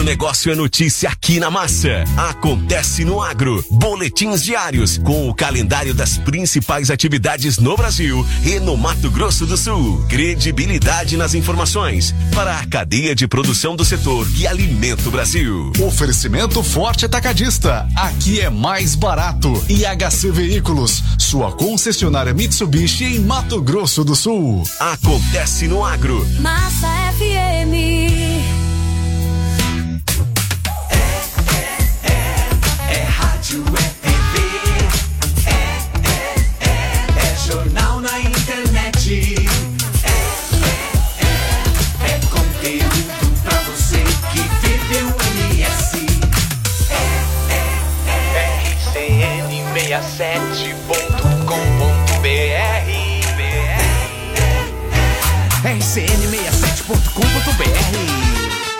agronegócio é notícia aqui na Massa. Acontece no Agro. Boletins diários com o calendário das principais atividades no Brasil e no Mato Grosso do Sul. Credibilidade nas informações para a cadeia de produção do setor que alimenta o Brasil. Oferecimento Forte Atacadista. Aqui é mais barato. IHC Veículos, sua concessionária Mitsubishi em Mato Grosso do Sul. Acontece no Agro. Massa FM. É rádio, é TV, é jornal na internet, é conteúdo pra você que vive o MS. RCN67.com.br RCN67.com.br.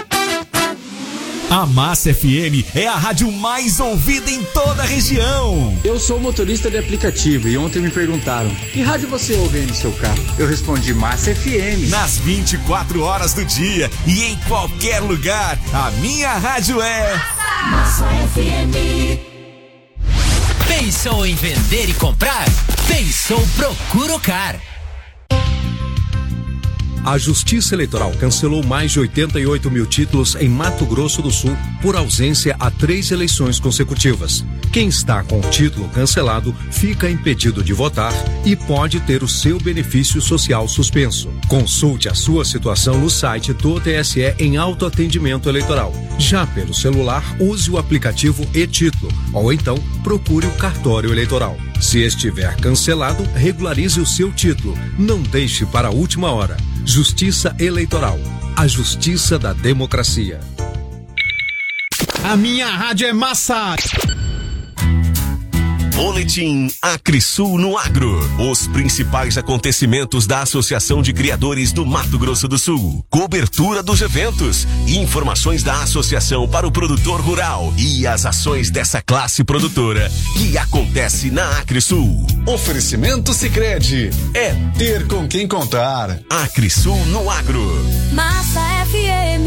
A Massa FM é a rádio mais ouvida em toda a região. Eu sou motorista de aplicativo e ontem me perguntaram: que rádio você ouve aí no seu carro? Eu respondi: Massa FM. Nas 24 horas do dia e em qualquer lugar, a minha rádio é Massa FM. Pensou em vender e comprar? Pensou Procuro-Car. A Justiça Eleitoral cancelou mais de 88 mil títulos em Mato Grosso do Sul por ausência a 3 eleições consecutivas. Quem está com o título cancelado fica impedido de votar e pode ter o seu benefício social suspenso. Consulte a sua situação no site do TSE em autoatendimento eleitoral. Já pelo celular, use o aplicativo e-Título ou então procure o cartório eleitoral. Se estiver cancelado, regularize o seu título. Não deixe para a última hora. Justiça Eleitoral, a justiça da democracia. A minha rádio é Massa. Boletim Acrisul no Agro. Os principais acontecimentos da Associação de Criadores do Mato Grosso do Sul. Cobertura dos eventos. Informações da associação para o produtor rural e as ações dessa classe produtora que acontece na Acrisul. Oferecimento Sicredi. É ter com quem contar. Acrisul no Agro. Massa FM.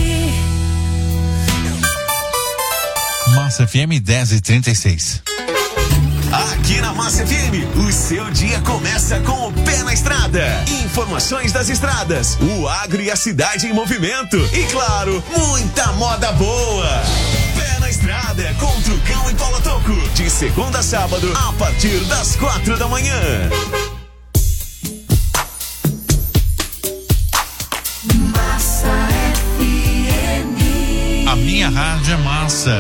Massa FM 10h36. Aqui na Massa FM, o seu dia começa com o pé na estrada. Informações das estradas, o agro e a cidade em movimento. E claro, muita moda boa. Pé na estrada com Trucão e Paulo Toco. De segunda a sábado, a partir das 4 da manhã. Massa FM. A minha rádio é Massa.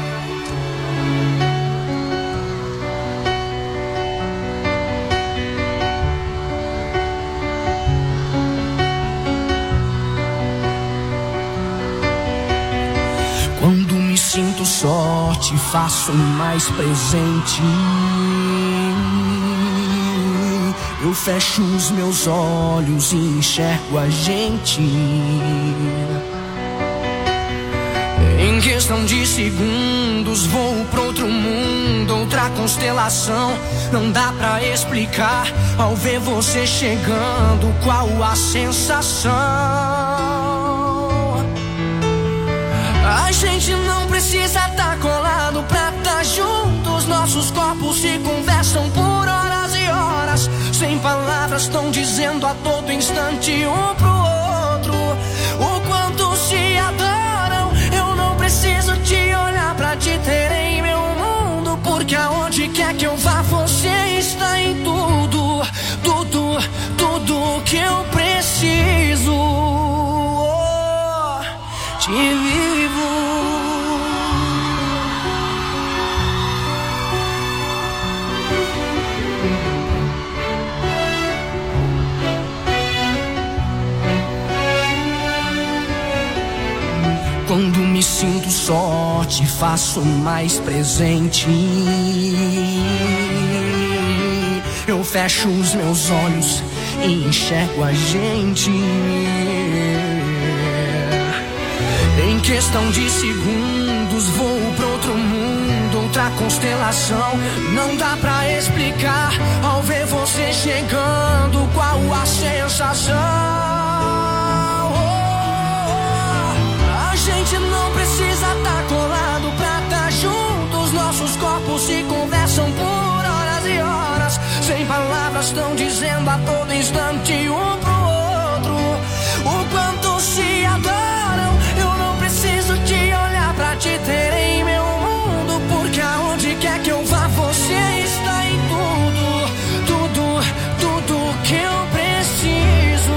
Quando me sinto só, te faço mais presente. Eu fecho os meus olhos e enxergo a gente. Em questão de segundos vou pra outro mundo, outra constelação. Não dá pra explicar ao ver você chegando qual a sensação. A gente não precisa tá colado pra tá juntos. Nossos corpos se conversam por horas e horas. Sem palavras tão dizendo a todo instante um pro outro o quanto se adoram. Eu não preciso te olhar pra te ter em meu mundo, porque aonde quer que eu vá você está em tudo. Tudo, tudo que eu preciso. Te vivo. Quando me sinto só, te faço mais presente. Eu fecho os meus olhos e enxergo a gente. Em questão de segundos vou pra outro mundo, outra constelação. Não dá pra explicar ao ver você chegando qual a sensação. A gente não precisa tá colado pra tá juntos. Nossos corpos se conversam por horas e horas. Sem palavras estão dizendo a todo instante um pro outro o quanto se adoram. Eu não preciso te olhar pra te ter em meu mundo, porque aonde quer que eu vá você está em tudo, tudo, tudo que eu preciso.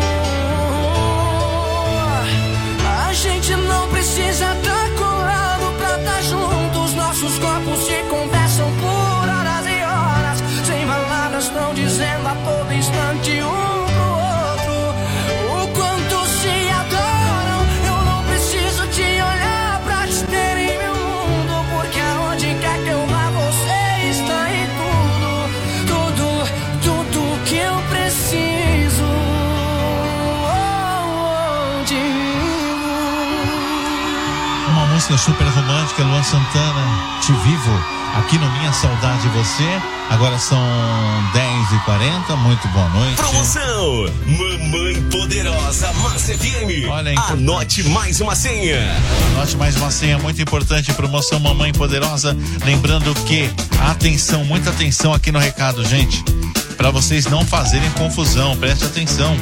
A gente não precisa tá colado pra tá juntos. Nossos corpos se conversam por horas e horas. Sem palavras estão dizendo a todo instante um pro outro o quanto se adoram. Eu não preciso te olhar pra te ter em meu mundo, porque aonde quer que eu vá você está em tudo, tudo, tudo que eu preciso. Uma música super romântica, Luan Santana, Te Vivo, aqui no Minha Saudade Você. Agora são 10h40, muito boa noite. Promoção Mamãe Poderosa Massa FM. Olha, anote mais uma senha. Anote mais uma senha muito importante. Promoção Mamãe Poderosa. Lembrando que, atenção, muita atenção aqui no recado, gente, para vocês não fazerem confusão, preste atenção.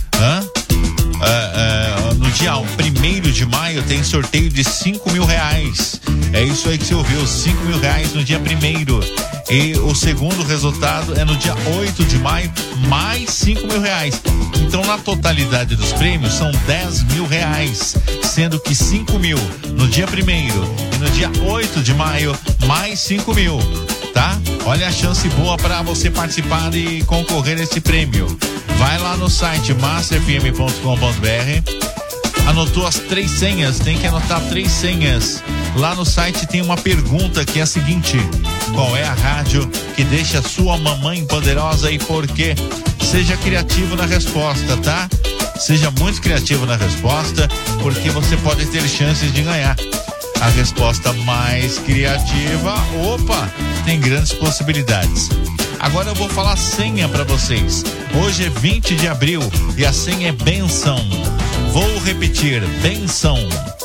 No dia 1º de maio tem sorteio de R$5.000. É isso aí que você ouviu, R$5.000 no dia 1º. E o segundo resultado é no dia 8 de maio, mais R$5.000. Então, na totalidade dos prêmios, são R$10.000, sendo que 5.000 no dia 1º e no dia 8 de maio, mais 5.000, tá? Olha a chance boa para você participar e concorrer a esse prêmio. Vai lá no site massafm.com.br. Anotou as 3 senhas, tem que anotar 3 senhas. Lá no site tem uma pergunta que é a seguinte: qual é a rádio que deixa sua mamãe poderosa e por quê? Seja criativo na resposta, tá? Seja muito criativo na resposta, porque você pode ter chances de ganhar. A resposta mais criativa, tem grandes possibilidades. Agora eu vou falar a senha para vocês. Hoje é 20 de abril e a senha é benção. Vou repetir, benção.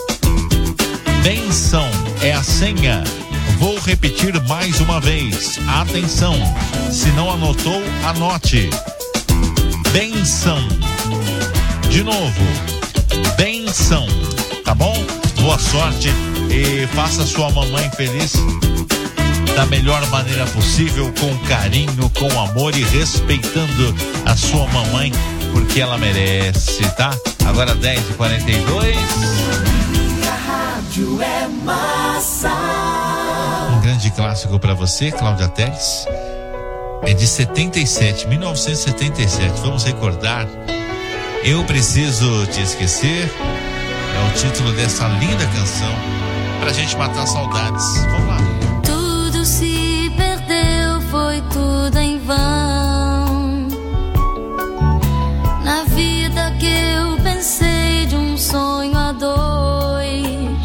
Benção é a senha. Vou repetir mais uma vez. Atenção, se não anotou, anote. Benção. De novo, benção, tá bom? Boa sorte e faça sua mamãe feliz da melhor maneira possível, com carinho, com amor e respeitando a sua mamãe, porque ela merece, tá? Agora 10h42. Minha rádio é massa. Um grande clássico pra você, Cláudia Teles. É de 1977. Vamos recordar. Eu Preciso Te Esquecer. É o título dessa linda canção pra gente matar saudades. Vamos lá. Tudo se perdeu, foi tudo em vão. Na vida que eu pensei de um sonho a dois.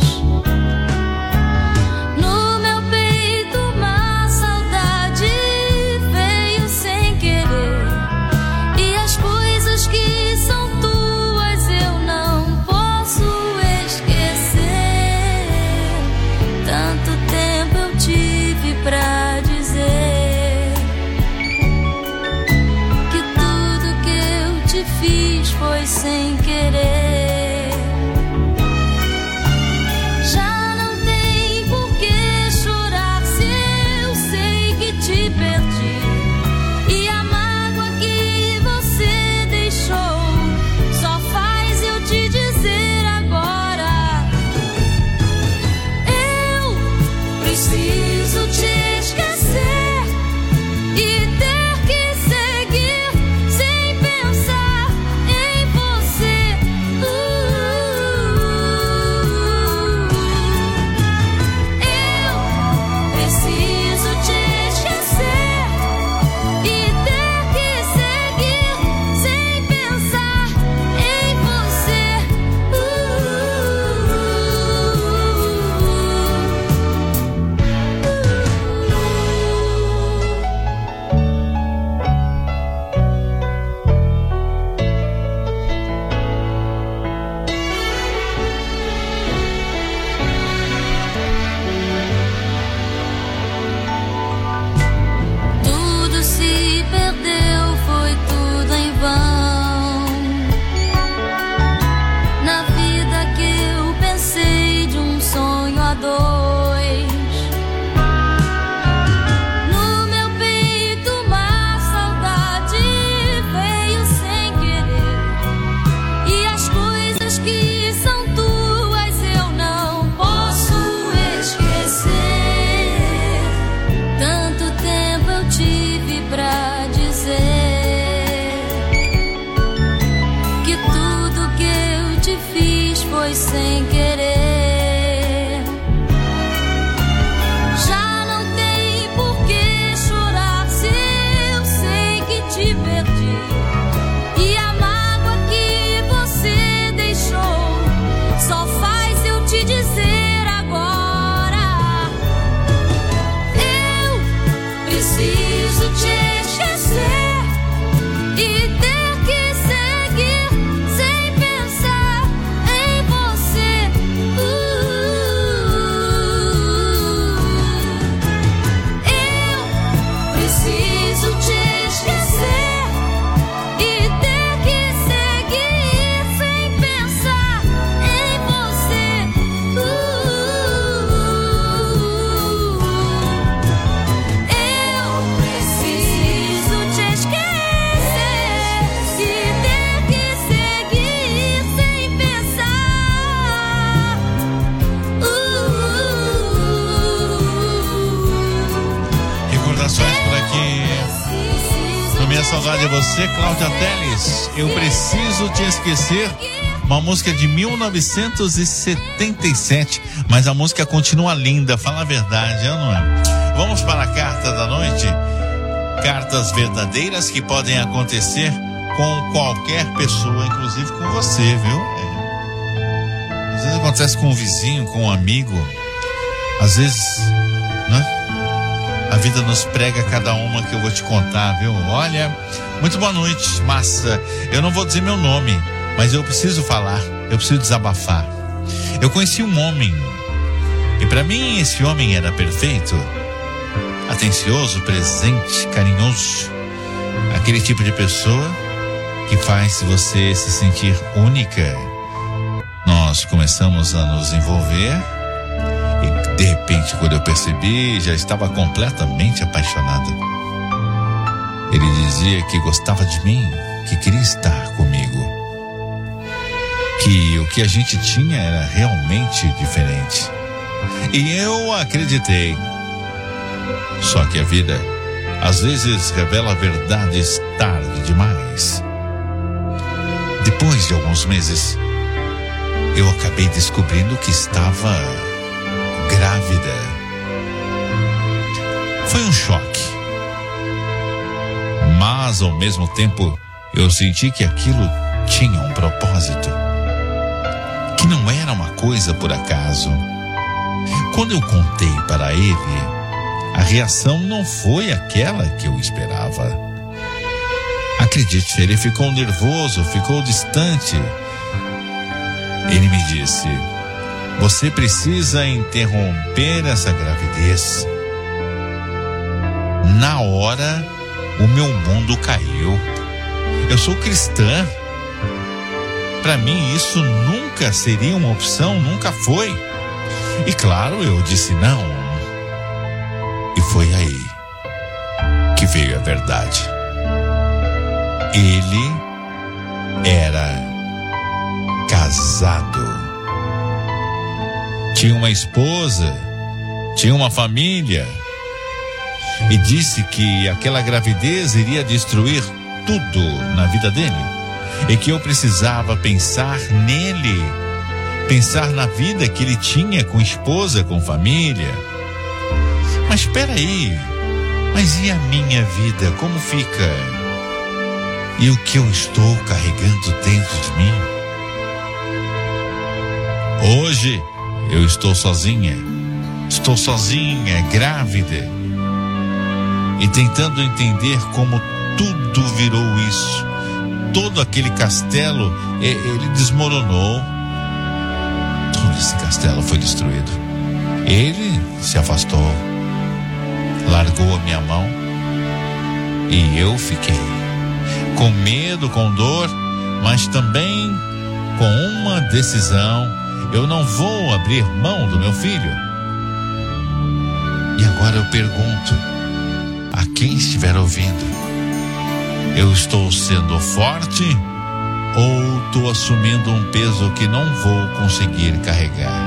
No meu peito uma saudade veio sem querer. E as coisas que são tuas eu não posso esquecer. Tanto tempo eu tive pra corações por aqui. No Minha Saudade é Você, Cláudia Teles. Eu Preciso Te Esquecer. Uma música de 1977, mas a música continua linda, fala a verdade, não é? Vamos para a carta da noite. Cartas verdadeiras que podem acontecer com qualquer pessoa, inclusive com você, viu? Às vezes acontece com um vizinho, com um amigo. Às vezes, né? A vida nos prega cada uma que eu vou te contar, viu? Olha, muito boa noite, massa. Eu não vou dizer meu nome, mas eu preciso falar, eu preciso desabafar. Eu conheci um homem, e para mim esse homem era perfeito, atencioso, presente, carinhoso. Aquele tipo de pessoa que faz você se sentir única. Nós começamos a nos envolver e de repente, quando eu percebi, já estava completamente apaixonada. Ele dizia que gostava de mim, que queria estar comigo, que o que a gente tinha era realmente diferente. E eu acreditei. Só que a vida às vezes revela verdades tarde demais. Depois de alguns meses, eu acabei descobrindo que estava grávida. Foi um choque. Mas ao mesmo tempo, eu senti que aquilo tinha um propósito, que não era uma coisa por acaso. Quando eu contei para ele, a reação não foi aquela que eu esperava. Acredite, ele ficou nervoso, ficou distante. Ele me disse: você precisa interromper essa gravidez. Na hora, o meu mundo caiu. Eu sou cristã. Para mim isso nunca seria uma opção, nunca foi. E claro, eu disse não. E foi aí que veio a verdade. Ele era casado. Tinha uma esposa, tinha uma família. E disse que aquela gravidez iria destruir tudo na vida dele. E que eu precisava pensar nele, pensar na vida que ele tinha com esposa, com família. Mas espera aí, mas e a minha vida, como fica? E o que eu estou carregando dentro de mim? Hoje eu estou sozinha, grávida, e tentando entender como tudo virou isso. Todo aquele castelo, ele desmoronou. Todo esse castelo foi destruído. Ele se afastou, largou a minha mão, e eu fiquei com medo, com dor, mas também com uma decisão: eu não vou abrir mão do meu filho. E agora eu pergunto a quem estiver ouvindo: eu estou sendo forte ou estou assumindo um peso que não vou conseguir carregar?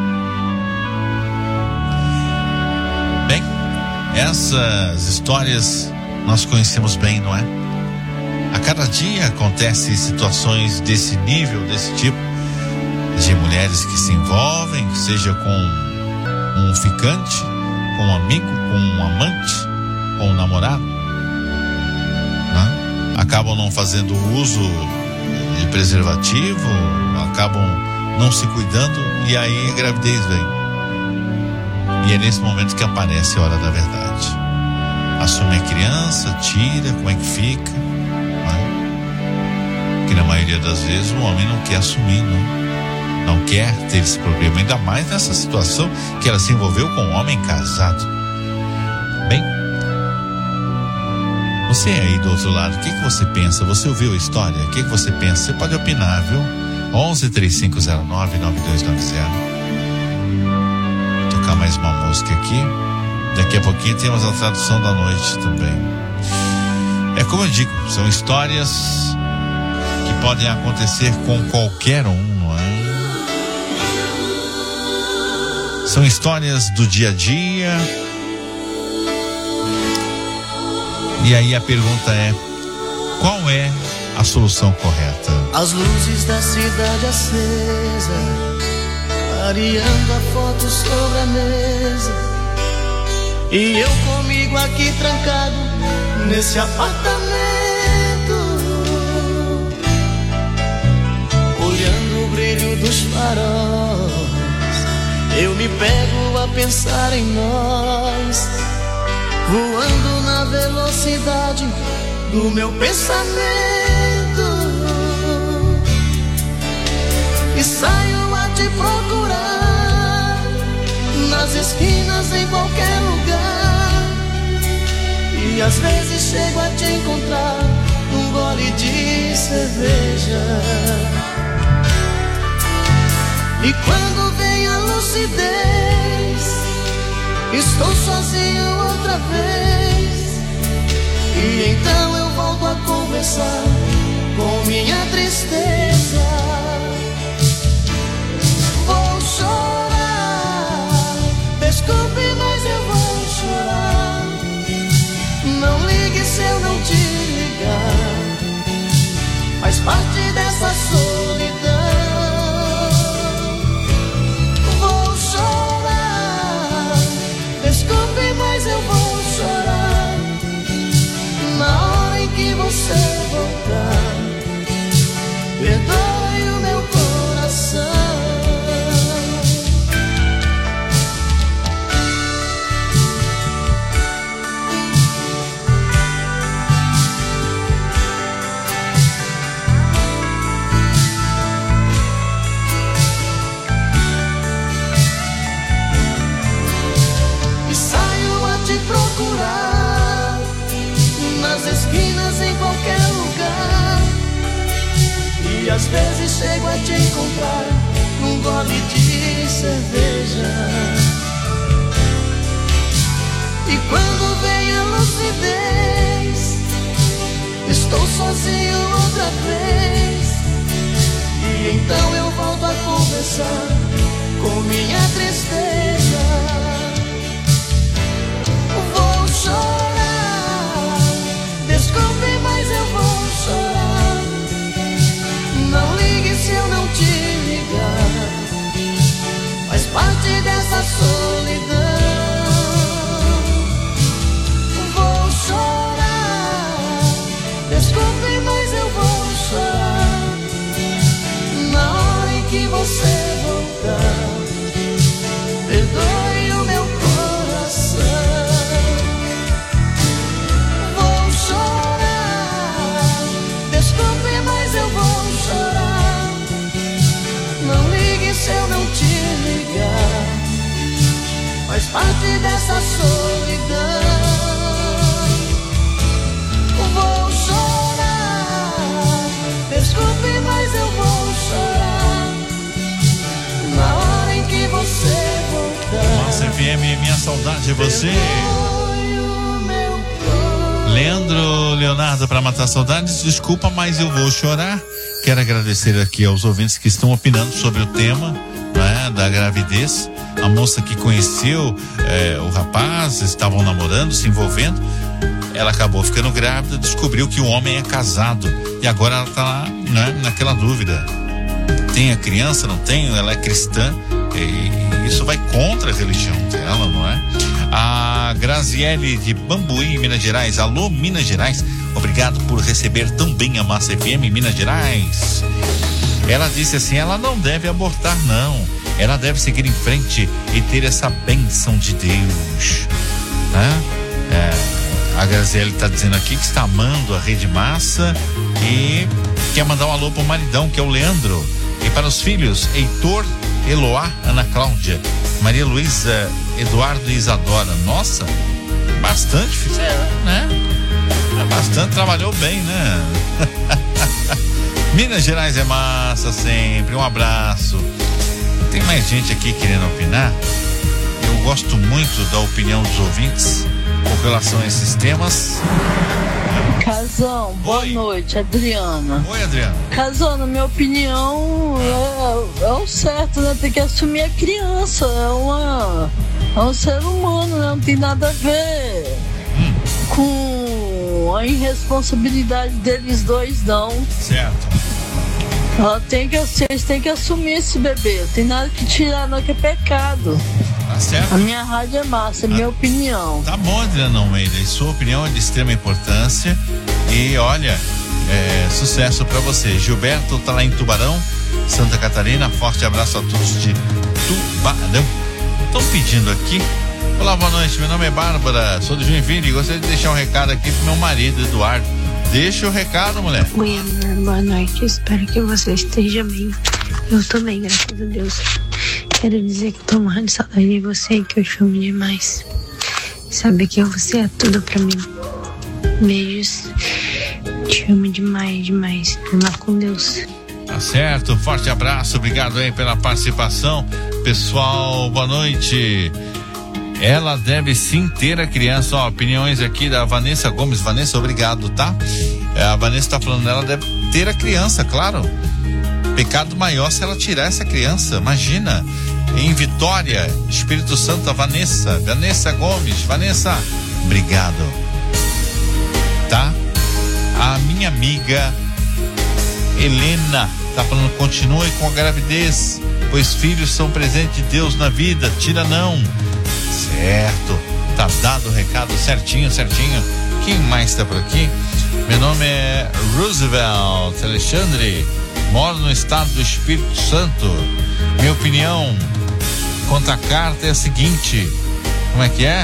Bem, essas histórias nós conhecemos bem, não é? A cada dia acontecem situações desse nível, desse tipo, de mulheres que se envolvem, seja com um ficante, com um amigo, com um amante, com um namorado, né? Acabam não fazendo uso de preservativo, acabam não se cuidando, e aí a gravidez vem. E é nesse momento que aparece a hora da verdade. Assume a criança, tira, como é que fica, né? Que na maioria das vezes o homem não quer assumir, não quer ter esse problema, ainda mais nessa situação que ela se envolveu com um homem casado. Bem, você aí do outro lado, o que você pensa? Você ouviu a história? O que você pensa? Você pode opinar, viu? 11-3509-9290. Tocar mais uma música aqui. Daqui a pouquinho temos a tradução da noite também. É como eu digo, são histórias que podem acontecer com qualquer um, não é? São histórias do dia a dia, E aí a pergunta é: qual é a solução correta? As luzes da cidade acesa, clareando a foto sobre a mesa, e eu comigo aqui trancado nesse apartamento, olhando o brilho dos faróis, eu me pego a pensar em nós, voando na velocidade do meu pensamento, e saio a te procurar nas esquinas, em qualquer lugar, e às vezes chego a te encontrar num gole de cerveja. E quando vem a lucidez, estou sozinho outra vez, e então eu volto a conversar com minha tristeza. Vou chorar, desculpe, mas eu vou chorar. Não ligue se eu não te ligar, faz parte dessa solidão. Vou chorar, desculpe, mas eu vou chorar. Na hora em que você voltar, perdoe o meu coração. Procurar nas esquinas, em qualquer lugar, e às vezes chego a te encontrar num gole de cerveja. E quando vem a lucidez, estou sozinho outra vez, e então eu volto a conversar com minha tristeza. Vou chorar, desculpe, mas eu vou chorar. Não ligue se eu não te ligar, faz parte dessa solidão. Vou chorar, desculpe, mas eu vou chorar. Na hora em que você voltar, perdoe o meu coração. Se eu não te ligar, faz parte dessa solidão. Vou chorar, desculpe, mas eu vou chorar. Na hora em que você voltar. Massa FM, minha saudade de você. Leandro Leonardo, para matar saudades, desculpa, mas eu vou chorar. Quero agradecer aqui aos ouvintes que estão opinando sobre o tema, né, da gravidez. A moça que conheceu o rapaz, estavam namorando, se envolvendo. Ela acabou ficando grávida, descobriu que o homem é casado. E agora ela está lá, né, naquela dúvida. Tem a criança, não tem? Ela é cristã. E isso vai contra a religião dela, não é? A Graziele de Bambuí, Minas Gerais. Alô, Minas Gerais. Obrigado por receber tão bem a Massa FM Minas Gerais. Ela disse assim: ela não deve abortar, não. Ela deve seguir em frente e ter essa bênção de Deus, né? A Graziele está dizendo aqui que está amando a Rede Massa e quer mandar um alô pro maridão, que é o Leandro, e para os filhos Heitor, Eloá, Ana Cláudia, Maria Luísa, Eduardo e Isadora. Nossa, bastante fizeram, né? Bastante, trabalhou bem, né? Minas Gerais é massa sempre. Um abraço. Tem mais gente aqui querendo opinar. Eu gosto muito da opinião dos ouvintes com relação a esses temas. Casão, boa noite, Adriana. Oi, Adriana. Casão, na minha opinião, é o certo, né? Tem que assumir a criança. É um ser humano, né? Não tem nada a ver com não é irresponsabilidade deles dois, não. Certo. Vocês têm que assumir esse bebê. Não tem nada que tirar, não, que é pecado. Tá certo? A minha rádio é massa, é minha opinião. Tá bom, Adriana Almeida. E sua opinião é de extrema importância. E olha, sucesso pra você. Gilberto tá lá em Tubarão, Santa Catarina. Forte abraço a todos de Tubarão. Estão pedindo aqui. Olá, boa noite. Meu nome é Bárbara, sou de Joinville e gostaria de deixar um recado aqui pro meu marido, Eduardo. Deixa o recado, mulher. Oi, amor, boa noite. Espero que você esteja bem. Eu tô bem, graças a Deus. Quero dizer que tô morrendo de saudade de você e que eu te amo demais. Saber que você é tudo pra mim. Beijos. Te amo demais, demais. Vá com Deus. Tá certo, forte abraço, obrigado aí pela participação. Pessoal, boa noite. Ela deve sim ter a criança. Ó, opiniões aqui da Vanessa Gomes. Vanessa, obrigado, tá? A Vanessa tá falando, ela deve ter a criança, claro. Pecado maior se ela tirar essa criança, imagina. Em Vitória, Espírito Santo, a Vanessa Gomes. Vanessa, obrigado. Tá? A minha amiga Helena tá falando, continue com a gravidez, pois filhos são presente de Deus na vida, tira não. Certo, tá dado o recado certinho. Quem mais tá por aqui? Meu nome é Roosevelt Alexandre, moro no estado do Espírito Santo. Minha opinião quanto à carta é a seguinte: como é que é?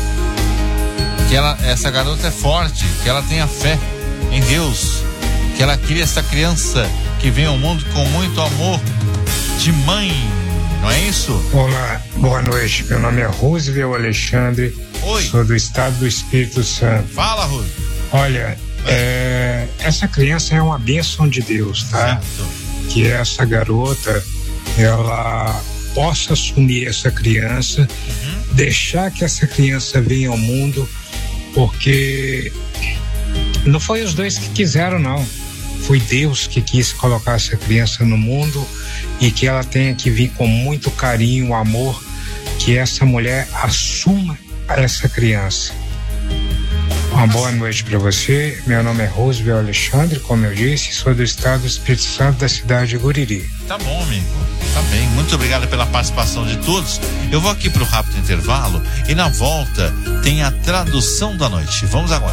Que essa garota é forte, que ela tenha fé em Deus, que ela crie essa criança que vem ao mundo com muito amor de mãe, não é isso? Olá, boa noite, meu nome é Roosevelt Alexandre. Oi. Sou do estado do Espírito Santo. Fala, Rose. Olha, essa criança é uma bênção de Deus, tá? Certo. Que essa garota, ela possa assumir essa criança, deixar que essa criança venha ao mundo, porque não foi os dois que quiseram, não. Foi Deus que quis colocar essa criança no mundo e que ela tenha que vir com muito carinho, amor, que essa mulher assuma essa criança. Uma boa noite para você. Meu nome é Roosevelt Alexandre, como eu disse, sou do estado do Espírito Santo, da cidade de Guriri. Tá bom, amigo. Tá bem. Muito obrigado pela participação de todos. Eu vou aqui pro rápido intervalo e na volta tem a tradução da noite. Vamos agora.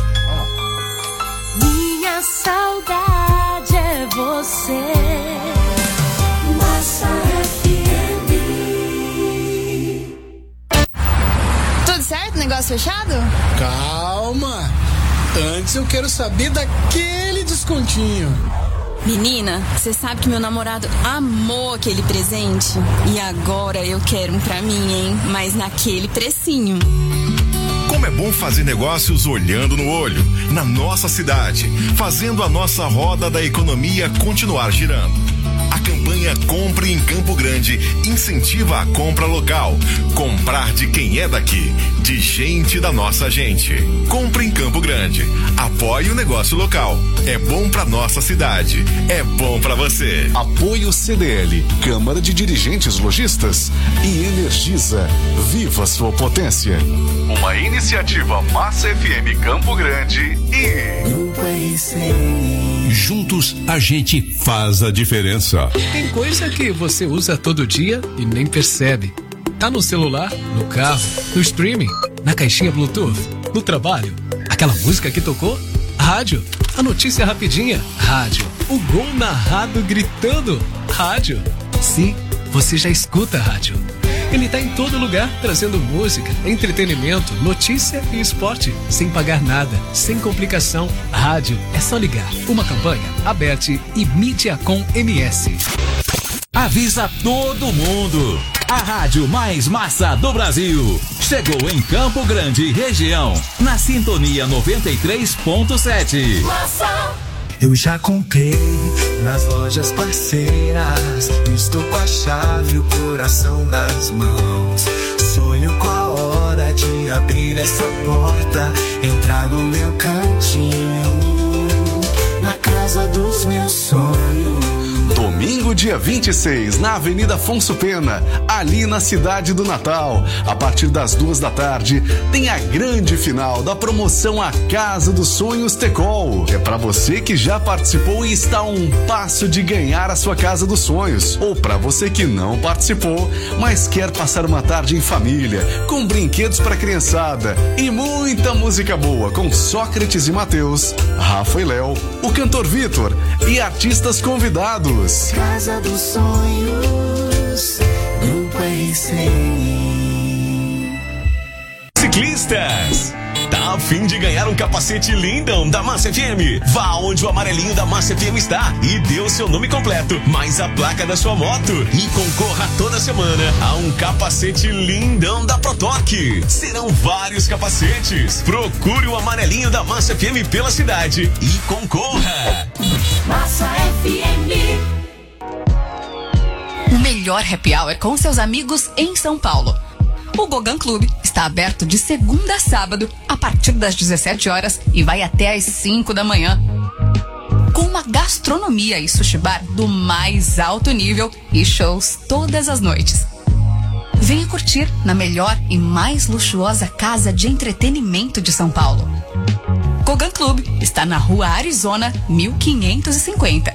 Minha saudade é você. Massa FM. Tudo certo? Negócio fechado? Calma! Antes eu quero saber daquele descontinho. Menina, você sabe que meu namorado amou aquele presente? E agora eu quero um pra mim, hein? Mas naquele precinho. Como é bom fazer negócios olhando no olho, na nossa cidade, fazendo a nossa roda da economia continuar girando. A campanha Compre em Campo Grande incentiva a compra local. Comprar de quem é daqui, de gente da nossa gente. Compre em Campo Grande. Apoie o negócio local. É bom pra nossa cidade. É bom pra você. Apoio CDL, Câmara de Dirigentes Lojistas e Energisa. Viva sua potência. Uma iniciativa Massa FM Campo Grande e Grupo RCN. Juntos a gente faz a diferença. Tem coisa que você usa todo dia e nem percebe. Tá no celular, no carro, no streaming, na caixinha Bluetooth, no trabalho. Aquela música que tocou? Rádio. A notícia rapidinha? Rádio. O gol narrado gritando? Rádio. Sim, você já escuta rádio. Ele tá em todo lugar, trazendo música, entretenimento, notícia e esporte, sem pagar nada, sem complicação. Rádio é só ligar. Uma campanha, Aberte e Mídiacom MS. Avisa todo mundo. A rádio mais massa do Brasil chegou em Campo Grande, região, na sintonia 93.7. Massa. Eu já comprei nas lojas parceiras. Estou com a chave e o coração nas mãos. Sonho com a hora de abrir essa porta, entrar no meu cantinho, na casa dos meus sonhos. Domingo domingo, dia 26, na Avenida Afonso Pena, ali na cidade do Natal. A partir das 14h, tem a grande final da promoção A Casa dos Sonhos Tecol. É para você que já participou e está a um passo de ganhar a sua casa dos sonhos. Ou para você que não participou, mas quer passar uma tarde em família, com brinquedos para criançada e muita música boa com Sócrates e Mateus, Rafa e Léo, o cantor Vitor e artistas convidados. Casa dos Sonhos, Grupo RCN. Ciclistas, tá a fim de ganhar um capacete lindão da Massa FM? Vá onde o amarelinho da Massa FM está e dê o seu nome completo, mais a placa da sua moto e concorra toda semana a um capacete lindão da Protoque. Serão vários capacetes. Procure o amarelinho da Massa FM pela cidade e concorra. Massa FM. O melhor happy hour com seus amigos em São Paulo. O Gogan Club está aberto de segunda a sábado, a partir das 17 horas e vai até às 5 da manhã. Com uma gastronomia e sushi bar do mais alto nível e shows todas as noites. Venha curtir na melhor e mais luxuosa casa de entretenimento de São Paulo. Gogan Club está na Rua Arizona, 1550.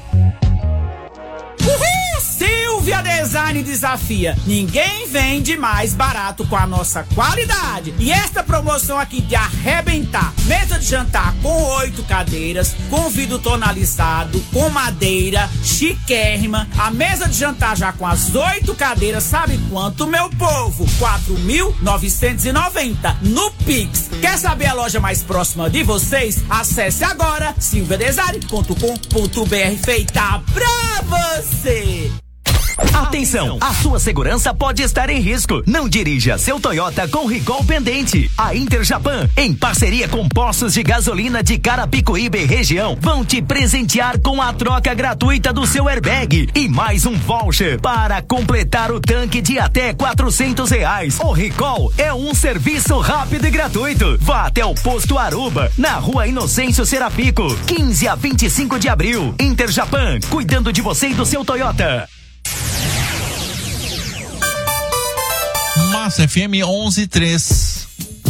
Silvia Design desafia. Ninguém vende mais barato com a nossa qualidade. E esta promoção aqui de arrebentar. Mesa de jantar com 8 cadeiras, com vidro tonalizado, com madeira, chiquérrima. A mesa de jantar já com as 8 cadeiras, sabe quanto, meu povo? 4.990 no Pix. Quer saber a loja mais próxima de vocês? Acesse agora silviadesign.com.br. Feita pra você! Atenção, a sua segurança pode estar em risco. Não dirija seu Toyota com recall pendente. A Interjapan, em parceria com postos de gasolina de Carapicuíba e região, vão te presentear com a troca gratuita do seu airbag e mais um voucher para completar o tanque de até R$400. O recall é um serviço rápido e gratuito. Vá até o posto Aruba, na Rua Inocêncio Serapico, 15 a 25 de abril. Interjapan, cuidando de você e do seu Toyota. Massa FM 11:03.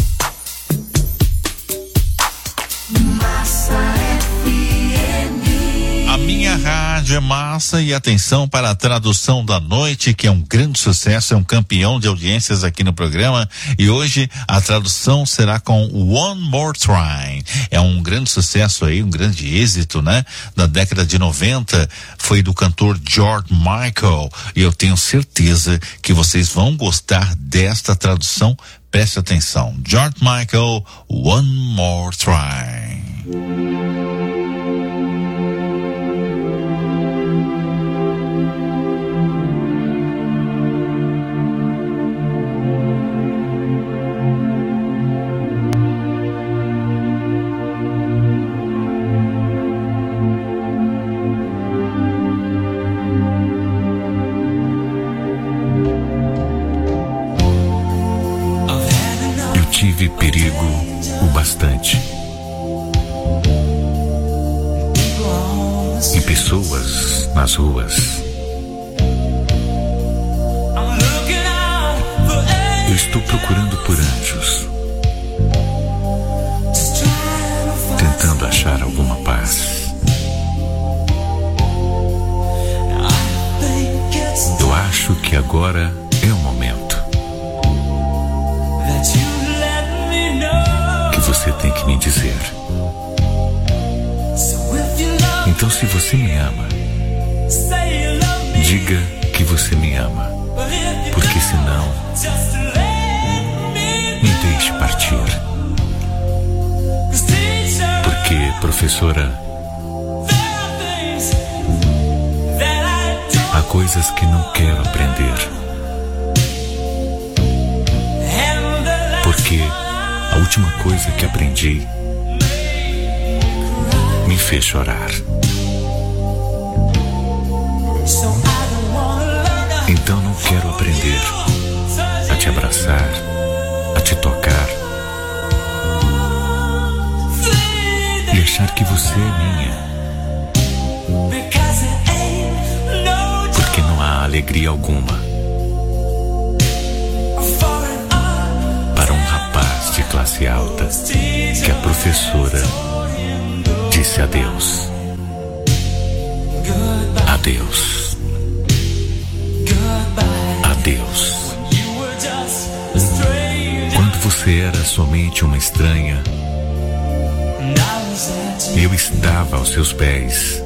Massa FM. A minha rádio é Massa e atenção para a tradução da noite, que é um grande sucesso, é um campeão de audiências aqui no programa, e hoje a tradução será com One More Try. É um grande sucesso aí, um grande êxito, né? Da década de 90, foi do cantor George Michael, e eu tenho certeza que vocês vão gostar desta tradução. Preste atenção. George Michael, One More Try. Tive perigo o bastante. E pessoas nas ruas. Eu estou procurando por anjos, tentando achar alguma paz. Eu acho que agora é o momento. Você tem que me dizer. Então, se você me ama, diga que você me ama, porque senão, me deixe partir. Porque, professora, há coisas que não quero aprender. Porque a última coisa que aprendi me fez chorar. Então não quero aprender a te abraçar, a te tocar e achar que você é minha. alegria alguma. Para um rapaz de classe alta, que a professora disse adeus. Adeus. Adeus. Quando você era somente uma estranha, eu estava aos seus pés.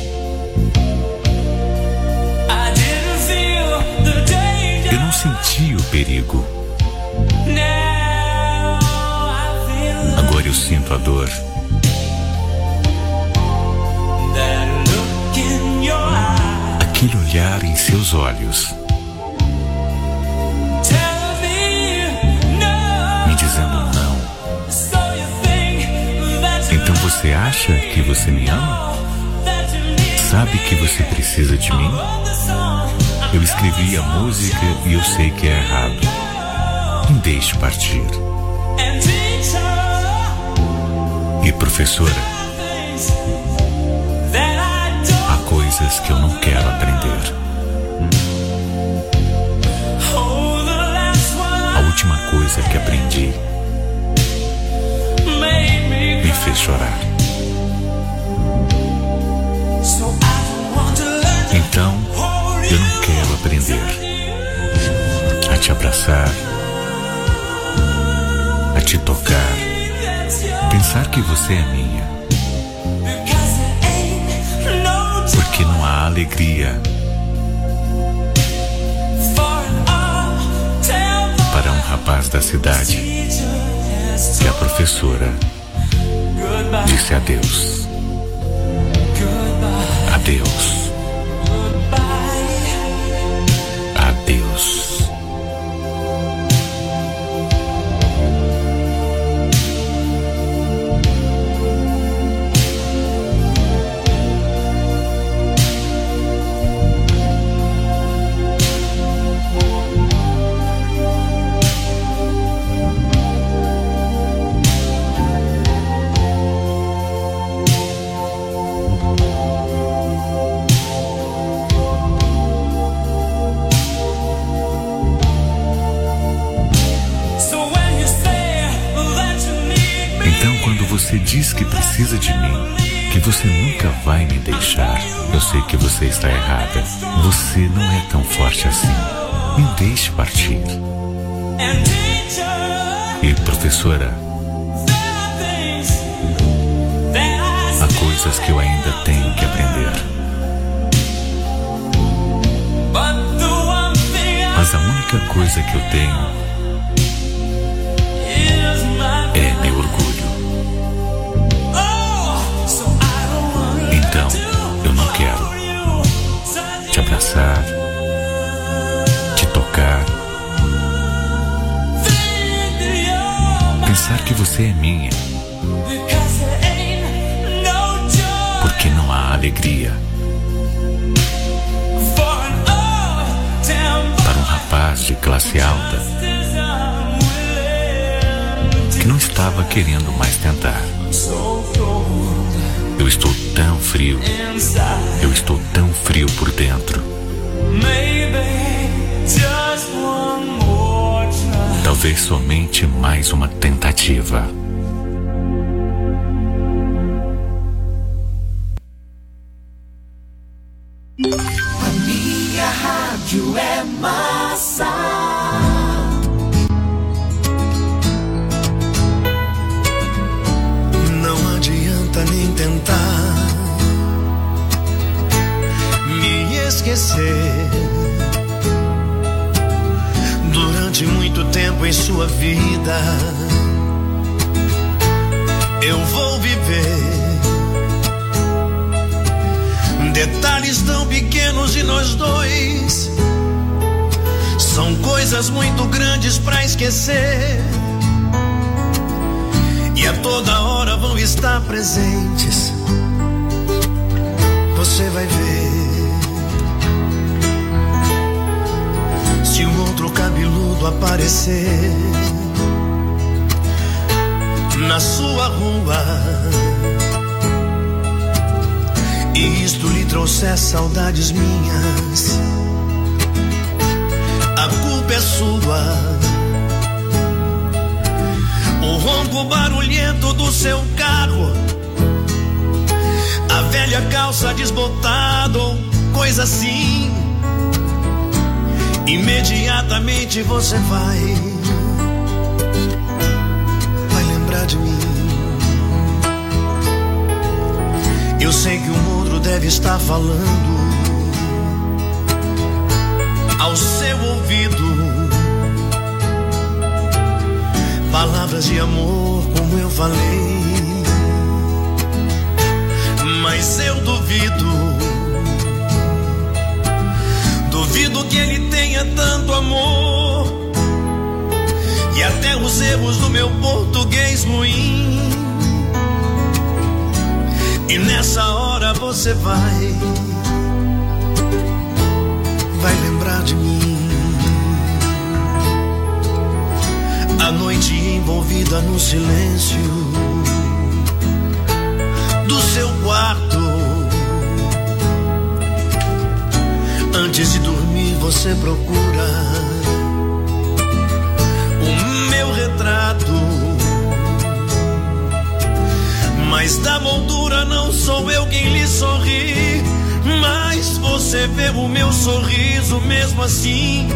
Eu não senti o perigo. Agora eu sinto a dor. Aquele olhar em seus olhos, me dizendo não. Então você acha que você me ama? Sabe que você precisa de mim? Eu escrevi a música e eu sei que é errado. Me deixe partir. E professora, há coisas que eu não quero aprender. A última coisa que aprendi me fez chorar. Então, eu não quero aprender a te abraçar, a te tocar, pensar que você é minha. Porque não há alegria para um rapaz da cidade que a professora disse adeus. Adeus. Adeus. Você diz que precisa de mim, que você nunca vai me deixar. Eu sei que você está errada. Você não é tão forte assim. Me deixe partir. E professora, há coisas que eu ainda tenho que aprender. Mas a única coisa que eu tenho é meu orgulho. Então, eu não quero te abraçar, te tocar, pensar que você é minha, porque não há alegria para um rapaz de classe alta que não estava querendo mais tentar. Eu estou tão frio. Eu estou tão frio por dentro. Talvez somente mais uma tentativa. A minha rádio é massa. Não adianta nem tentar me esquecer. Durante muito tempo em sua vida eu vou viver detalhes tão pequenos de nós dois. São coisas muito grandes pra esquecer, e a toda hora vão estar presentes. Você vai ver. Se um outro cabeludo aparecer na sua rua e isto lhe trouxer saudades minhas, culpa é sua. O ronco barulhento do seu carro, a velha calça desbotada ou coisa assim, imediatamente você vai lembrar de mim. Eu sei que um outro deve estar falando ao seu ouvido palavras de amor como eu falei, mas eu duvido que ele tenha tanto amor, e até os erros do meu português ruim. E nessa hora você vai lembrar de mim. A noite envolvida no silêncio do seu quarto, antes de dormir você procura o meu retrato, mas da moldura não sou eu quem lhe sorri, mas você vê o meu sorriso mesmo assim.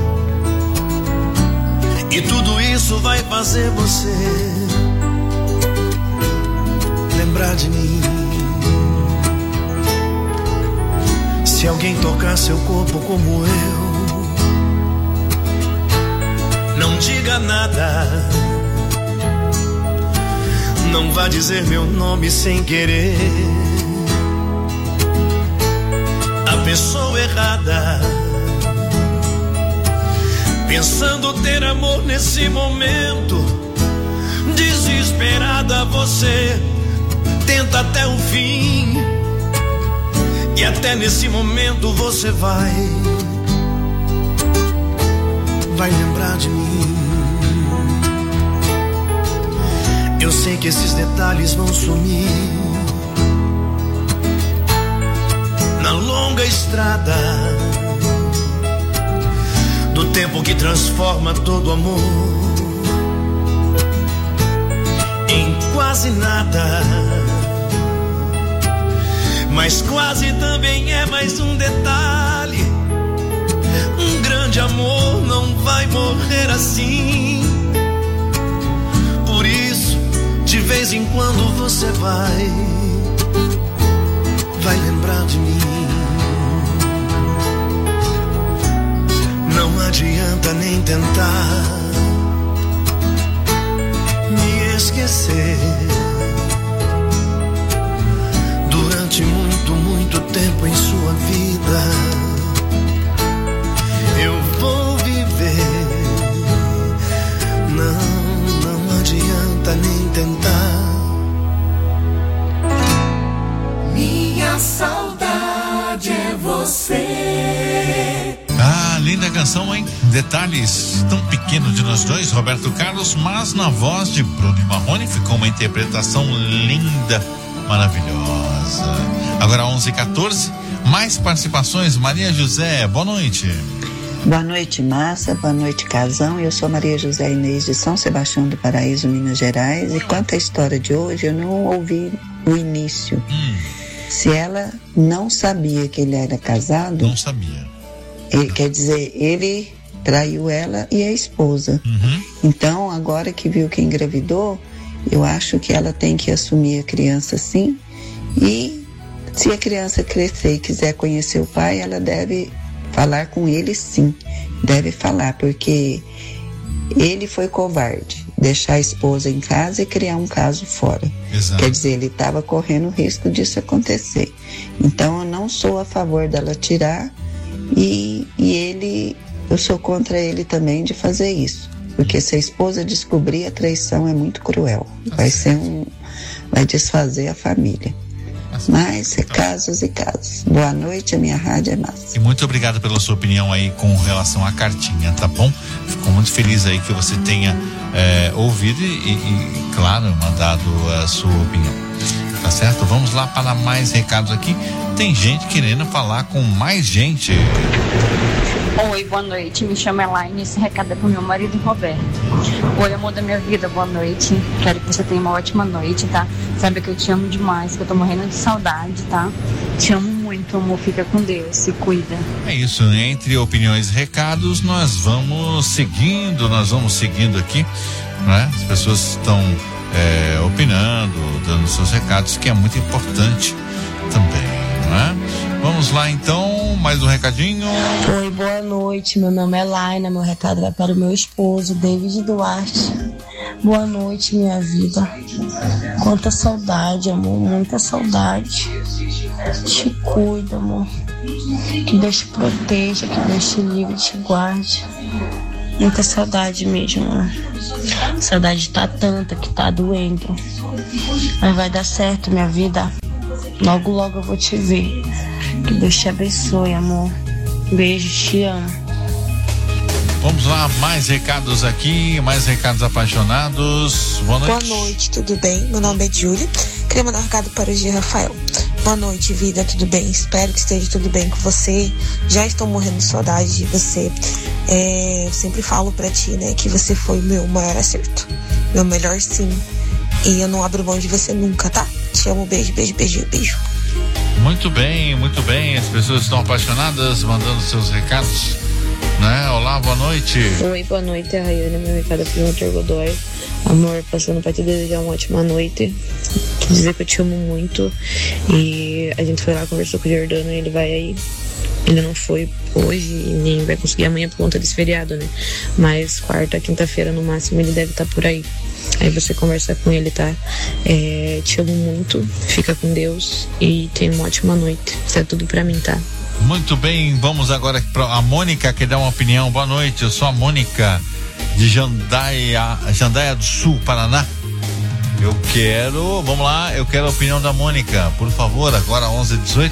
E tudo isso vai fazer você lembrar de mim. Se alguém tocar seu corpo como eu, não diga nada, não vá dizer meu nome sem querer. A pessoa errada, pensando ter amor nesse momento, desesperada você tenta até o fim, e até nesse momento você vai lembrar de mim. Eu sei que esses detalhes vão sumir na longa estrada do tempo que transforma todo amor em quase nada. Mas quase também é mais um detalhe. Um grande amor não vai morrer assim. Por isso, de vez em quando você vai lembrar de mim. Não adianta nem tentar me esquecer. Durante muito, muito tempo em sua vida eu vou viver. Não adianta nem tentar. Minha saudade é você. Ah, linda canção, hein? Detalhes tão pequenos de nós dois, Roberto Carlos, mas na voz de Bruno e Marrone ficou uma interpretação linda, maravilhosa. Agora 11h14, mais participações. Maria José, boa noite. Boa noite, Massa, boa noite, Casão. Eu sou Maria José Inês de São Sebastião do Paraíso, Minas Gerais, e quanto à história de hoje, eu não ouvi o início. Se ela não sabia que ele era casado... Não sabia. Quer dizer, ele traiu ela e a esposa. Então, agora que viu que engravidou, eu acho que ela tem que assumir a criança sim, e se a criança crescer e quiser conhecer o pai, ela deve falar com ele sim, deve falar, porque ele foi covarde, deixar a esposa em casa e criar um caso fora. Exato. Quer dizer, ele estava correndo o risco disso acontecer. Então eu não sou a favor dela tirar, e ele, eu sou contra ele também de fazer isso, porque se a esposa descobrir, a traição é muito cruel, vai desfazer a família. Mas é casos e casos. Boa noite, a minha rádio é Massa. E muito obrigado pela sua opinião aí com relação à cartinha, tá bom? Fico muito feliz aí que você tenha ouvido e, claro, mandado a sua opinião. Tá certo? Vamos lá para mais recados aqui. Tem gente querendo falar com mais gente. Oi, boa noite. Me chamo Elaine. Esse recado é pro meu marido Roberto. Oi, amor da minha vida, boa noite. Quero que você tenha uma ótima noite, tá? Sabe que eu te amo demais, que eu tô morrendo de saudade, tá? Te amo muito, amor. Fica com Deus, se cuida. É isso, entre opiniões e recados, nós vamos seguindo aqui, né? As pessoas estão opinando, dando seus recados, que é muito importante também, né? Vamos lá então, mais um recadinho. Oi, boa noite, meu nome é Laina, meu recado é para o meu esposo, David Duarte. Boa noite, minha vida. Quanta saudade, amor, muita saudade. Te cuida, amor. Que Deus te proteja, que Deus te livre, te guarde. Muita saudade mesmo, amor. A saudade tá tanta que tá doendo. Mas vai dar certo, minha vida. Logo, logo eu vou te ver. Que Deus te abençoe, amor. Beijo, te amo. Vamos lá, mais recados aqui, mais recados apaixonados. Boa noite. Boa noite, tudo bem? Meu nome é Júlia. Queria mandar um recado para o G. Rafael. Boa noite, vida, tudo bem? Espero que esteja tudo bem com você. Já estou morrendo de saudade de você. Eu sempre falo pra ti, né, que você foi o meu maior acerto. Meu melhor sim. E eu não abro mão de você nunca, tá? Te amo, beijo, beijo, beijo, beijo. Muito bem, muito bem. As pessoas estão apaixonadas, mandando seus recados, né? Olá, boa noite. Oi, boa noite, é a Rayane. Meu recado é pro Walter Godoy. Amor, passando pra te desejar uma ótima noite. Te dizer que eu te amo muito. E a gente foi lá, conversou com o Jordano, ele vai aí. Ele não foi hoje e nem vai conseguir amanhã por conta desse feriado, né? Mas quarta, quinta-feira no máximo ele deve estar por aí. Aí você conversa com ele, tá? Te amo muito, fica com Deus e tenha uma ótima noite. Isso é tudo pra mim, tá? Muito bem, vamos agora para a Mônica, que dá uma opinião. Boa noite, eu sou a Mônica de Jandaia do Sul, Paraná. Eu quero a opinião da Mônica, por favor, agora 11h18.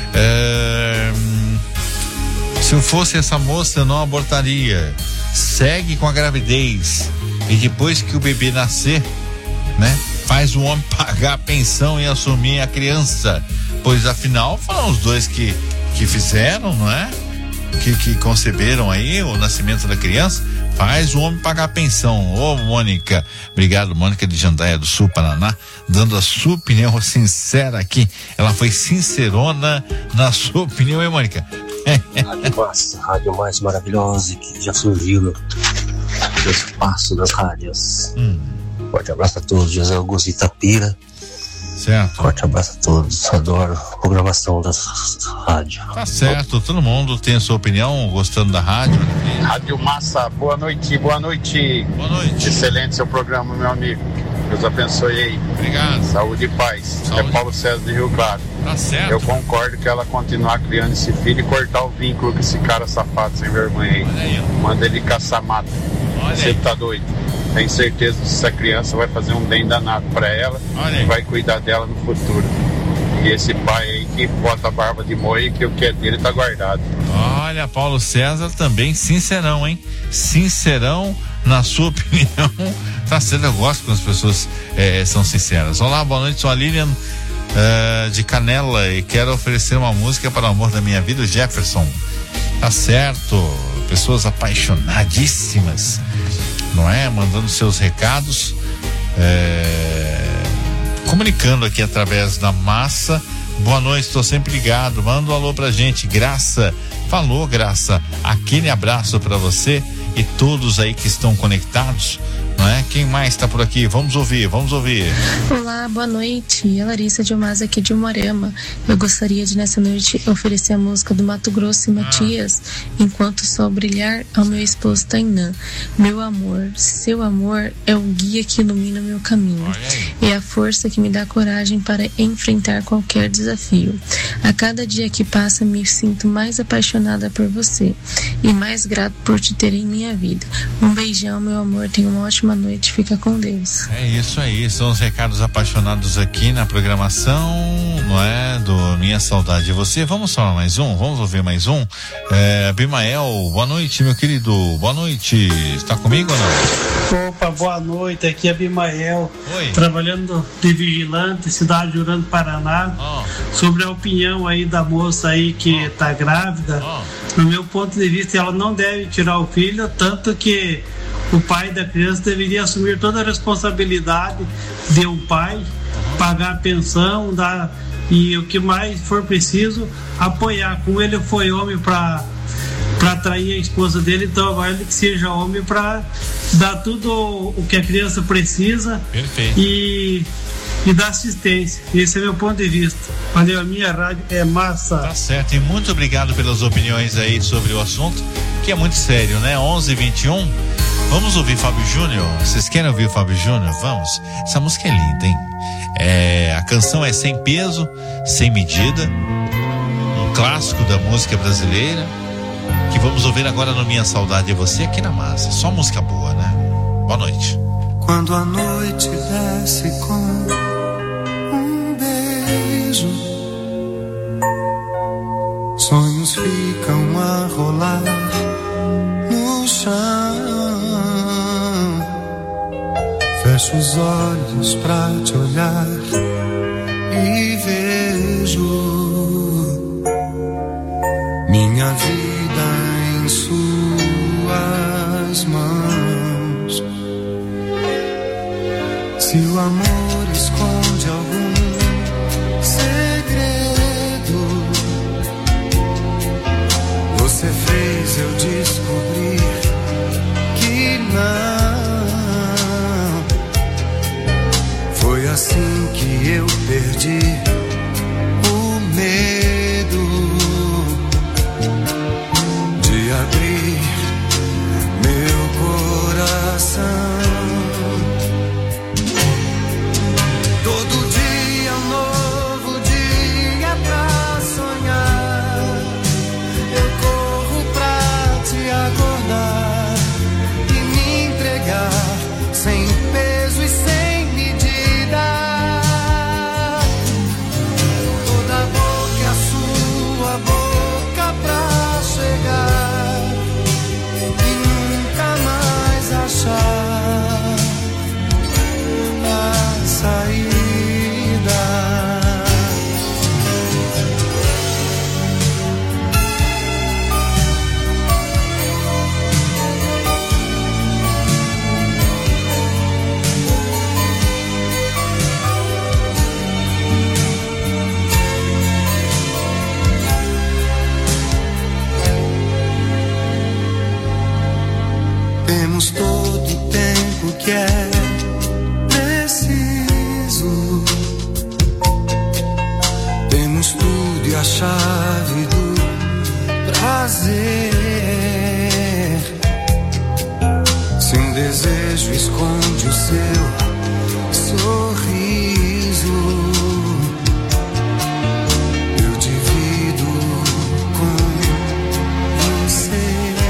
Se eu fosse essa moça, eu não abortaria. Segue com a gravidez e depois que o bebê nascer, né, faz o homem pagar a pensão e assumir a criança, pois afinal foram os dois que fizeram, não é? Que conceberam aí o nascimento da criança. Faz o homem pagar a pensão. Ô, Mônica, obrigado, Mônica de Jandaia do Sul, Paraná, dando a sua opinião sincera aqui. Ela foi sincerona na sua opinião, hein, Mônica? Rádio mais maravilhosa que já surgiu no espaço das rádios. Forte abraço a todos, José Augusto de Itapira. Certo. Forte abraço a todos, adoro a programação das rádios. Tá certo, todo mundo tem a sua opinião, gostando da rádio. Rádio Massa, boa noite, boa noite. Boa noite. Excelente seu programa, meu amigo. Deus abençoe aí. Obrigado. Saúde e paz. Saúde. É Paulo César de Rio Claro. Tá certo. Eu concordo que ela continuar criando esse filho e cortar o vínculo com esse cara safado sem vergonha aí. Manda ele caçar mato. Você tá doido. Tenho certeza que essa criança vai fazer um bem danado pra ela e vai cuidar dela no futuro. E esse pai aí que bota a barba de moe, que o que é dele tá guardado. Olha, Paulo César também sincerão, hein? Sincerão na sua opinião. Tá certo, eu gosto quando as pessoas são sinceras. Olá, boa noite, sou a Lilian de Canela e quero oferecer uma música para o amor da minha vida, o Jefferson. Tá certo, pessoas apaixonadíssimas, não é? Mandando seus recados, comunicando aqui através da massa. Boa noite, estou sempre ligado, manda um alô pra gente. Graça, falou Graça, aquele abraço para você e todos aí que estão conectados, não é? Quem mais está por aqui? Vamos ouvir. Olá, boa noite, é Larissa de Almaz aqui de Moarama. Eu gostaria de nessa noite oferecer a música do Mato Grosso e Matias, Enquanto o Sol Brilhar, ao meu esposo Tainã. Meu amor, seu amor é o guia que ilumina o meu caminho, é a força que me dá coragem para enfrentar qualquer desafio. A cada dia que passa me sinto mais apaixonada por você e mais grato por te ter em minha vida. Um beijão, meu amor, tenha uma ótima ótima noite, fica com Deus. É isso aí, são os recados apaixonados aqui na programação, não é? Do Minha Saudade de Você. Vamos falar mais um? Vamos ouvir mais um? Abimael, boa noite, meu querido. Boa noite. Está comigo ou não? Opa, boa noite. Aqui é Abimael. Oi. Trabalhando de vigilante, cidade de Urano, Paraná. Sobre a opinião aí da moça aí que tá grávida. No meu ponto de vista, ela não deve tirar o filho, tanto que o pai da criança deveria assumir toda a responsabilidade de um pai, pagar a pensão, e o que mais for preciso, apoiar. Como ele foi homem para atrair a esposa dele, então agora ele que seja homem para dar tudo o que a criança precisa. Perfeito. E dar assistência. Esse é meu ponto de vista. Valeu, a minha rádio é massa. Tá certo, e muito obrigado pelas opiniões aí sobre o assunto, que é muito sério, né? 11h21. Vamos ouvir Fábio Júnior? Vocês querem ouvir o Fábio Júnior? Vamos. Essa música é linda, hein? A canção é Sem Peso, Sem Medida, um clássico da música brasileira, que vamos ouvir agora no Minha Saudade de Você, aqui na Massa. Só música boa, né? Boa noite. Quando a noite desce com um beijo, sonhos ficam a rolar no chão. Fecho os olhos pra te olhar e vejo minha vida em suas mãos. Se o amor esconde algum segredo, você fez eu descobrir que não. Foi assim que eu perdi o medo de abrir meu coração. Todo dia um novo dia pra sonhar. Eu corro pra te acordar e me entregar sem peso e sem medida. Toda boca é a sua boca pra chegar e nunca mais achar a saída. Temos todo o tempo que é preciso. Temos tudo e a chave do prazer. Se um desejo esconde o seu sorriso, eu divido com você.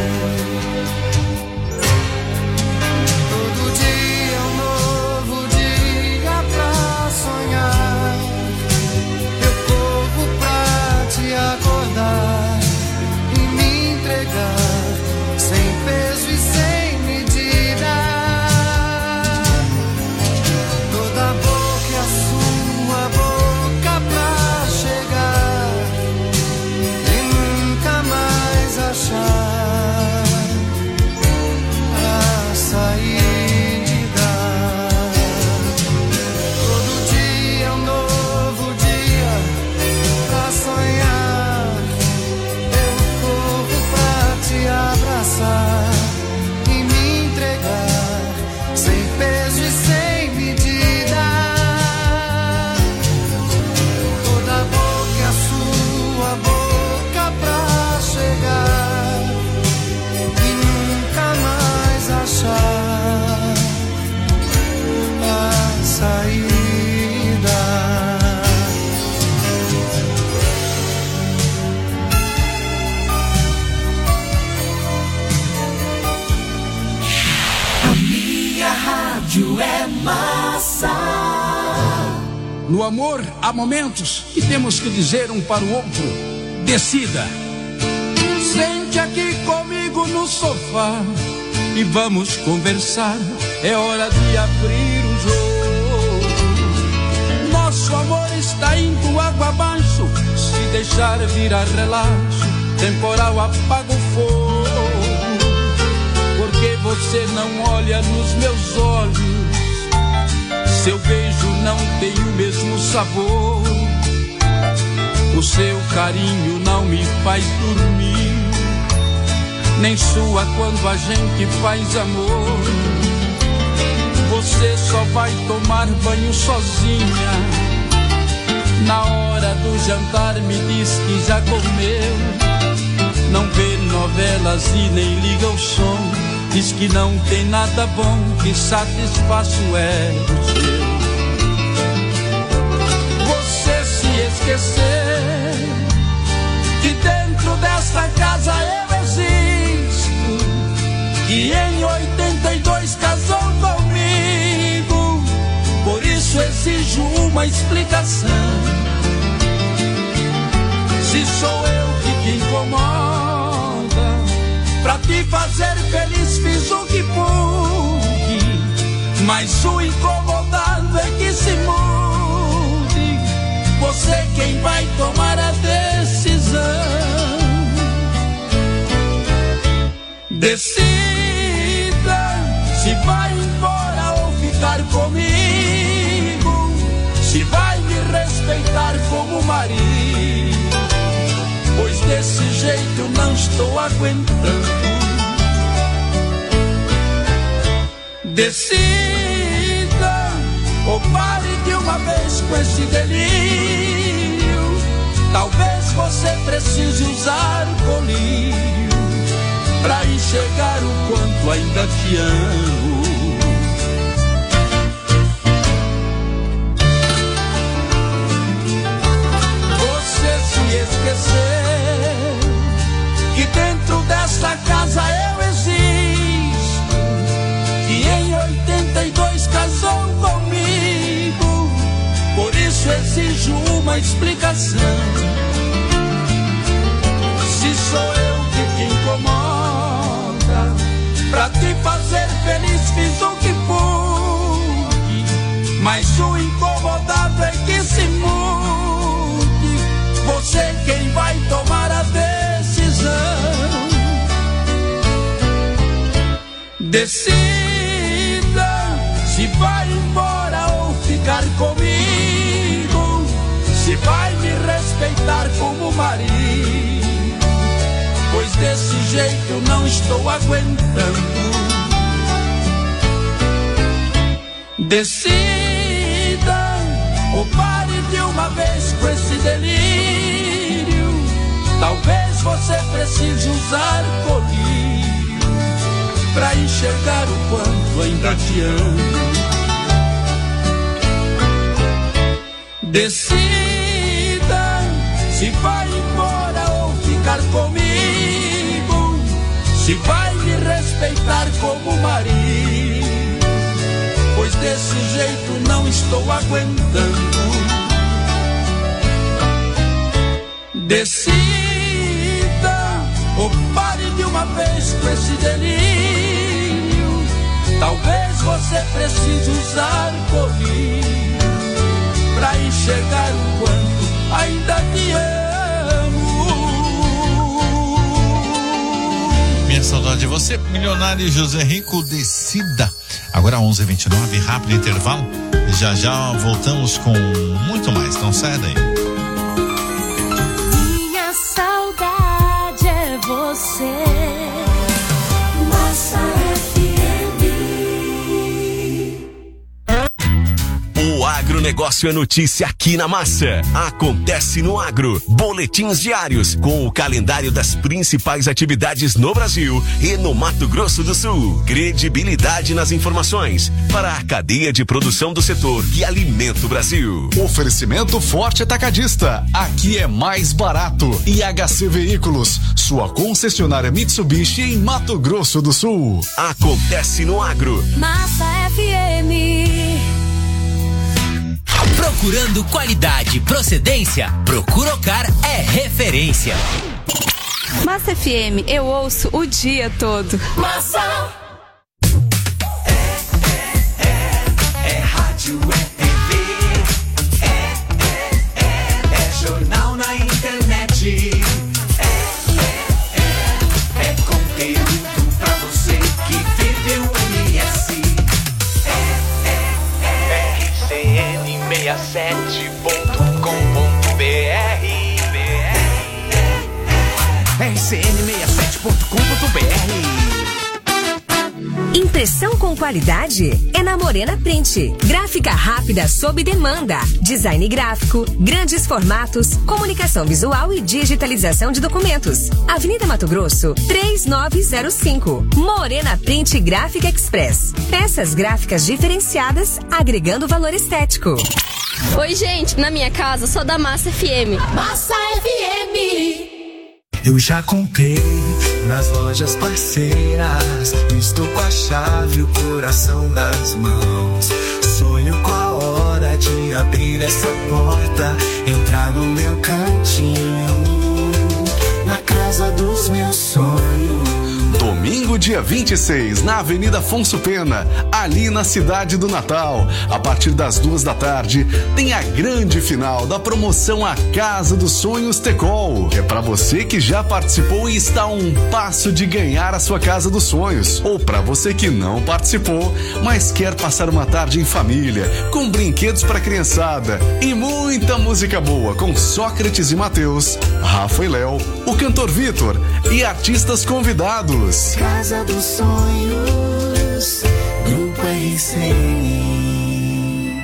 Todo dia um novo dia pra sonhar. Eu corro pra te acordar e me entregar sem peso e sem medida. Toda No amor, há momentos que temos que dizer um para o outro: decida. Sente aqui comigo no sofá e vamos conversar. É hora de abrir o jogo. Nosso amor está indo água abaixo. Se deixar virar relaxo, temporal apaga o fogo. Porque você não olha nos meus olhos, seu beijo não tem o mesmo sabor. O seu carinho não me faz dormir, nem sua quando a gente faz amor. Você só vai tomar banho sozinha. Na hora do jantar me diz que já comeu. Não vê novelas e nem liga o som. Diz que não tem nada bom que satisfaça o ego seu. Você se esqueceu que dentro desta casa eu existo, que em 82 casou comigo. Por isso exijo uma explicação. Se sou eu que te incomoda, pra te fazer feliz fiz o que pude, mas o incomodado é que se mude. Você quem vai tomar a decisão. Decida se vai embora ou ficar comigo, se vai me respeitar como marido, pois desse jeito não estou aguentando. Decida ou pare de uma vez com esse delírio. Talvez você precise usar colírio pra enxergar o quanto ainda te amo. Você se esqueceu que dentro desta casa eu existo, que em 82 casou comigo. Por isso exijo uma explicação. Se sou eu que te incomoda, pra te fazer feliz fiz o que pude, mas o incomodado é que se mude. Você quem vai tomar a decisão. Decida se vai embora ou ficar comigo, se vai me respeitar como marido, pois desse jeito eu não estou aguentando. Decida ou pare de uma vez com esse delírio. Talvez você precise usar colírio pra enxergar o quanto ainda te amo. Decida se vai embora ou ficar comigo, se vai me respeitar como marido, pois desse jeito não estou aguentando. Decida ou pare de uma vez com esse delírio. Talvez você precise usar colírio pra enxergar o quanto ainda te amo. Minha saudade de você, milionário José Rico, decida. Agora 11h29, rápido intervalo. Já já voltamos com muito mais, não sai daí. Minha saudade é você. Massa O agronegócio é notícia aqui na Massa. Acontece no Agro. Boletins diários com o calendário das principais atividades no Brasil e no Mato Grosso do Sul. Credibilidade nas informações para a cadeia de produção do setor que alimenta o Brasil. Oferecimento Forte Atacadista. Aqui é mais barato. E HC Veículos, sua concessionária Mitsubishi em Mato Grosso do Sul. Acontece no Agro. Massa FM. Procurando qualidade e procedência? Procuracar é referência. Massa FM, eu ouço o dia todo. Massa. É rádio, é TV, é jornal na internet, é conteúdo pra você que vive o MS. RCN67.com.br RCN67.com.br. Impressão com qualidade é na Morena Print. Gráfica rápida sob demanda. Design gráfico, grandes formatos, comunicação visual e digitalização de documentos. Avenida Mato Grosso, 3905. Morena Print Gráfica Express. Peças gráficas diferenciadas, agregando valor estético. Oi, gente, na minha casa só dá Massa FM. Massa FM. Eu já comprei nas lojas parceiras. Estou com a chave, o coração nas mãos. Sonho com a hora de abrir essa porta, entrar no meu cantinho, na casa dos meus sonhos. Domingo, dia 26, na Avenida Afonso Pena, ali na cidade do Natal. A partir das 2 da tarde, tem a grande final da promoção A Casa dos Sonhos Tecol. É para você que já participou e está a um passo de ganhar a sua Casa dos Sonhos. Ou para você que não participou, mas quer passar uma tarde em família, com brinquedos para criançada e muita música boa com Sócrates e Mateus, Rafa e Léo, o cantor Vitor e artistas convidados. Casa dos Sonhos, Grupo RCN.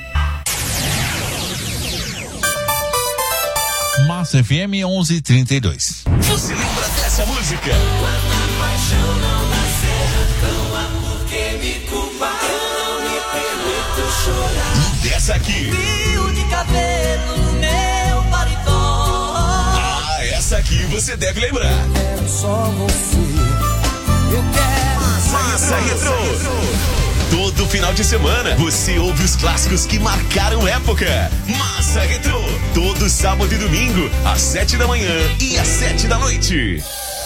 Massa FM 1132. Você lembra dessa música? Quando a paixão não nascer, não há por que me culpar. Eu não me permito chorar. E dessa aqui? Fio de cabelo no meu paletó. Ah, essa aqui você deve lembrar. Quero só você. Eu quero Massa Retrô. Todo final de semana você ouve os clássicos que marcaram época. Massa Retrô. Todo sábado e domingo, às 7 da manhã e às 7 da noite.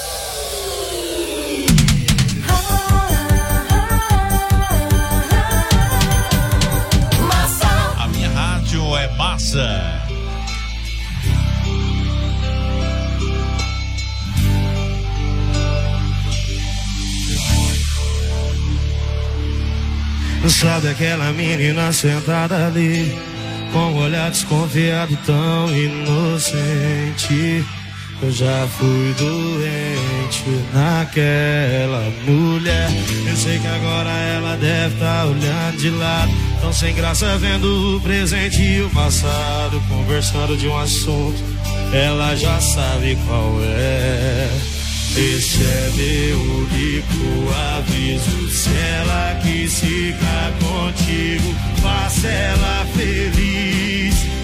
Massa. A minha rádio é Massa. Sabe aquela menina sentada ali, com um olhar desconfiado tão inocente? Eu já fui doente naquela mulher. Eu sei que agora ela deve estar olhando de lado, tão sem graça vendo o presente e o passado, conversando de um assunto, ela já sabe qual é. Esse é meu único aviso. Se ela quis ficar contigo, faça ela feliz.